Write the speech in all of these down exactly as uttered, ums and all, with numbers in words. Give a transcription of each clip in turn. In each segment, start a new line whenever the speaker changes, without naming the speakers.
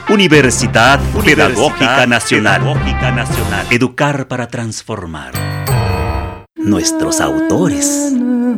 Universidad, Universidad Pedagógica Nacional. Pedagógica Nacional. Educar para transformar. Nuestros autores.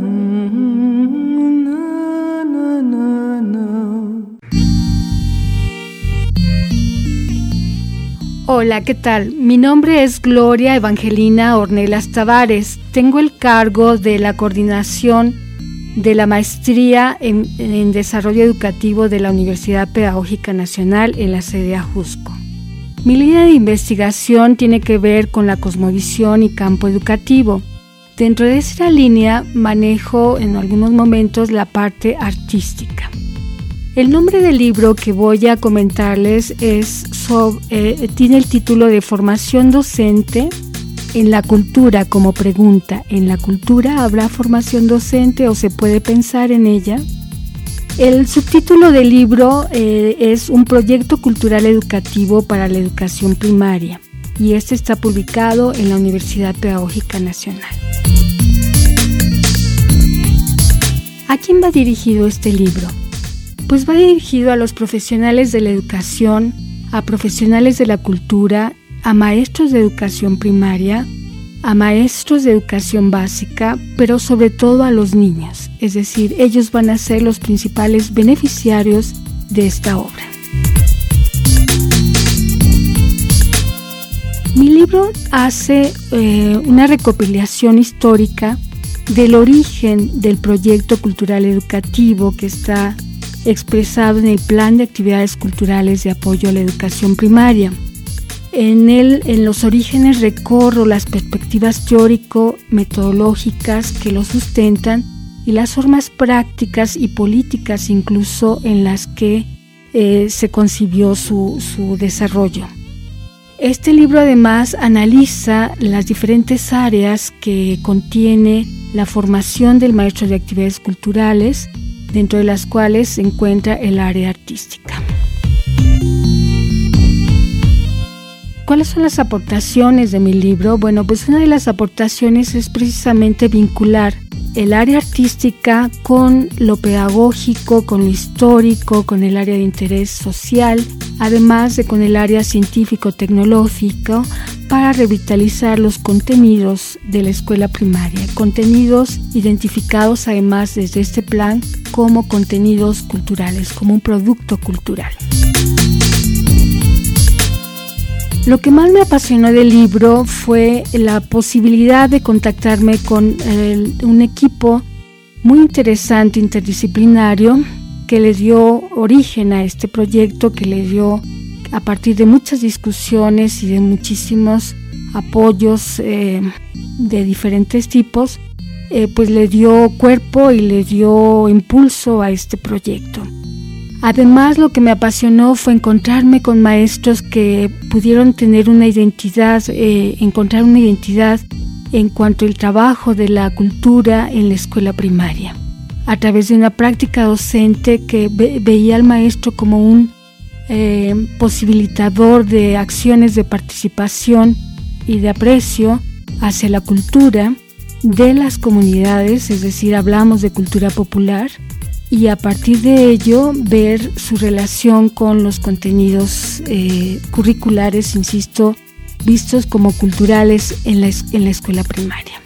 Hola, ¿qué tal? Mi nombre es Gloria Evangelina Ornelas Tavares. Tengo el cargo de la coordinación de la maestría en, en Desarrollo Educativo de la Universidad Pedagógica Nacional en la sede Ajusco. Mi línea de investigación tiene que ver con la cosmovisión y campo educativo. Dentro de esta línea manejo en algunos momentos la parte artística. El nombre del libro que voy a comentarles es sobre, eh, tiene el título de Formación Docente en la Cultura como pregunta. ¿En la cultura habrá formación docente o se puede pensar en ella? El subtítulo del libro eh, es Un proyecto cultural educativo para la educación primaria y este está publicado en la Universidad Pedagógica Nacional. ¿A quién va dirigido este libro? Pues va dirigido a los profesionales de la educación, a profesionales de la cultura, a maestros de educación primaria, a maestros de educación básica, pero sobre todo a los niños. Es decir, ellos van a ser los principales beneficiarios de esta obra. Mi libro hace eh, una recopilación histórica del origen del proyecto cultural educativo que está expresado en el Plan de Actividades Culturales de Apoyo a la Educación Primaria. En él, en los orígenes, recorro las perspectivas teórico-metodológicas que lo sustentan y las formas prácticas y políticas incluso en las que eh, se concibió su, su desarrollo. Este libro además analiza las diferentes áreas que contiene la formación del maestro de actividades culturales, dentro de las cuales se encuentra el área artística. ¿Cuáles son las aportaciones de mi libro? Bueno, pues una de las aportaciones es precisamente vincular el área artística con lo pedagógico, con lo histórico, con el área de interés social, además de con el área científico-tecnológico, para revitalizar los contenidos de la escuela primaria, contenidos identificados además desde este plan como contenidos culturales, como un producto cultural. Lo que más me apasionó del libro fue la posibilidad de contactarme con el, un equipo muy interesante, interdisciplinario, que le dio origen a este proyecto, que le dio, a partir de muchas discusiones y de muchísimos apoyos eh, de diferentes tipos, eh, pues le dio cuerpo y le dio impulso a este proyecto. Además, lo que me apasionó fue encontrarme con maestros que pudieron tener una identidad, eh, encontrar una identidad en cuanto al trabajo de la cultura en la escuela primaria, a través de una práctica docente que ve, veía al maestro como un eh, posibilitador de acciones de participación y de aprecio hacia la cultura de las comunidades, es decir, hablamos de cultura popular, y a partir de ello ver su relación con los contenidos eh, curriculares, insisto, vistos como culturales en la, en la escuela primaria.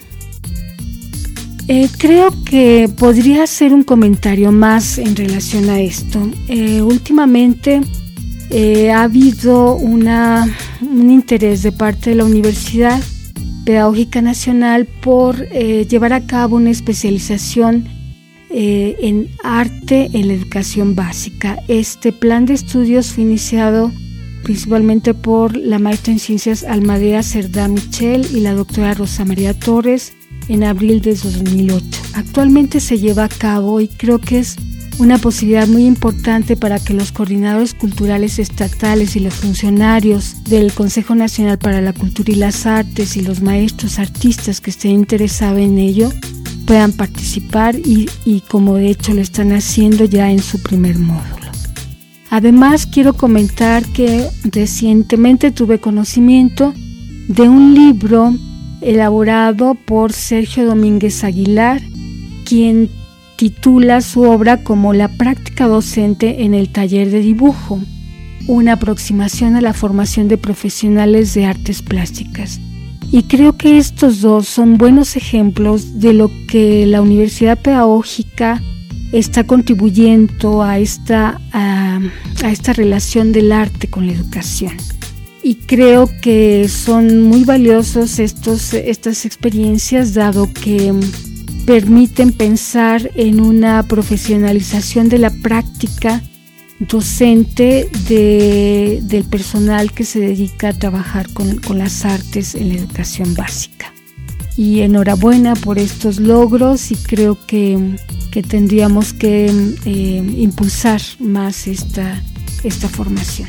Eh, creo que podría hacer un comentario más en relación a esto. Eh, últimamente eh, ha habido una, un interés de parte de la Universidad Pedagógica Nacional por eh, llevar a cabo una especialización Eh, en arte en la educación básica. Este plan de estudios fue iniciado principalmente por la maestra en ciencias Almadea Cerdá Michel y la doctora Rosa María Torres en abril de dos mil ocho. Actualmente se lleva a cabo y creo que es una posibilidad muy importante para que los coordinadores culturales estatales y los funcionarios del Consejo Nacional para la Cultura y las Artes y los maestros artistas que estén interesados en ello puedan participar y, y como de hecho lo están haciendo ya en su primer módulo. Además, quiero comentar que recientemente tuve conocimiento de un libro elaborado por Sergio Domínguez Aguilar, quien titula su obra como La práctica docente en el taller de dibujo. una aproximación a la formación de profesionales de artes plásticas. Y creo que estos dos son buenos ejemplos de lo que la Universidad Pedagógica está contribuyendo a esta, a, a esta relación del arte con la educación. Y creo que son muy valiosos estos, estas experiencias, dado que permiten pensar en una profesionalización de la práctica docente de, del personal que se dedica a trabajar con, con las artes en la educación básica. Y enhorabuena por estos logros, y creo que, que tendríamos que eh, impulsar más esta, esta formación.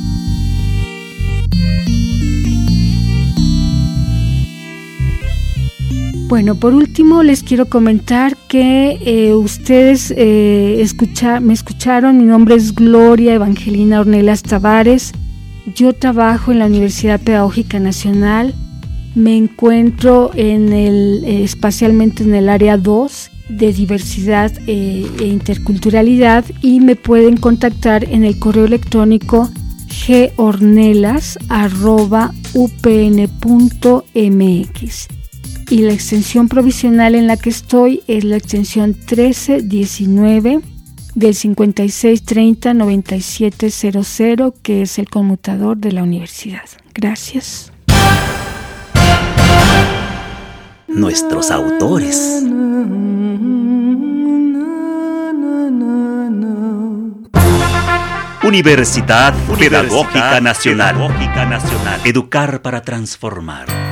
Bueno, por último les quiero comentar que eh, ustedes eh, escucha, me escucharon. Mi nombre es Gloria Evangelina Ornelas Tavares. Yo trabajo en la Universidad Pedagógica Nacional. Me encuentro en el, eh, espacialmente en el área dos de diversidad eh, e interculturalidad, y me pueden contactar en el correo electrónico g ornelas arroba u p n punto m x. Y la extensión provisional en la que estoy es la extensión trece diecinueve del cincuenta y seis treinta noventa y siete cero cero, que es el conmutador de la universidad. Gracias.
Nuestros autores. Universidad Pedagógica Nacional. Educar para transformar.